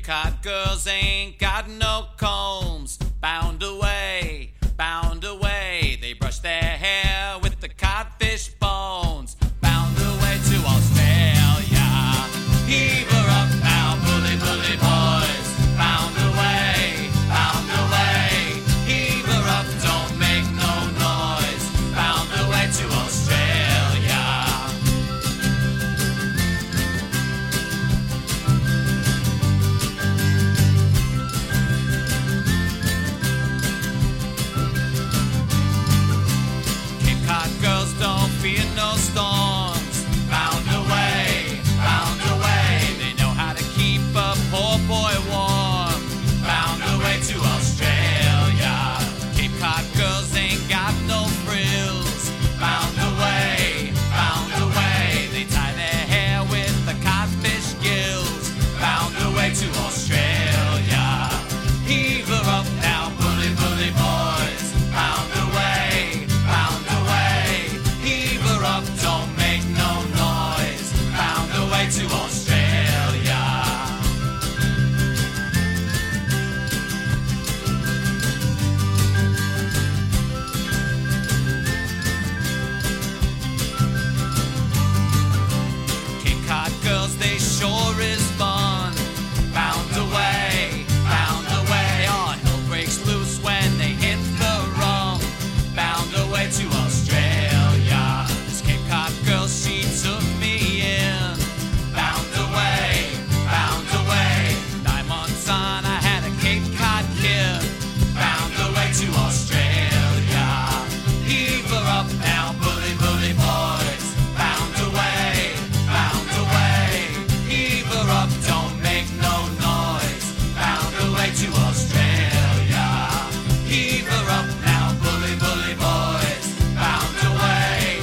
Cod girls ain't got no combs. Bound away, they brush their hair with the codfish bones. Bound away to Australia. Heave her up now, bully, bully boys. Bound away, heave her up, don't make no noise. Bound away to Australia. Cape Cod girls don't fear no storms. Bound away, they know how to keep a poor boy warm. Bound away to Australia. Cape Cod girls ain't got no frills. Bound away, they tie their hair with the codfish gills. Bound away to Australia. Heave her up now, bully, bully boys. Bound away, heave her up, don't make no noise. Bound away to Australia. Cape Cod girls, they sure is fun. Bound away, all hell breaks loose when they hit the rum. Bound away to Australia. This Cape Cod girl, she took me in. Bound away, 9 months on, I had a Cape Cod kid. Bound away to Australia. Heave her up now, bully, bully boys. Bound away, heave her up, don't make no noise. Bound away to Australia. Heave her up now, bully, bully boys. Bound away,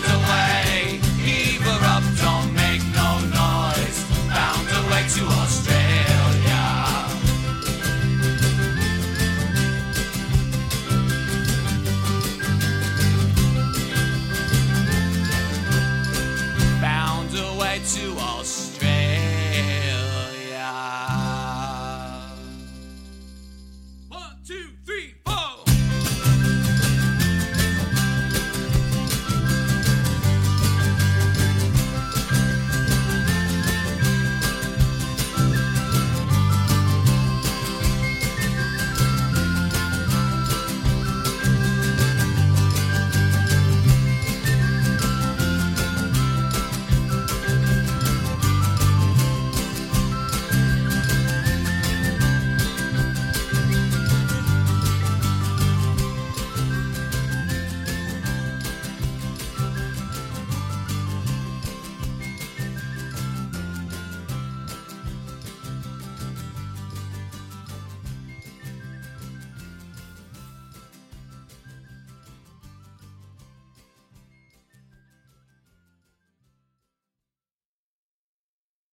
heave her up, don't make no noise. Bound away to Australia.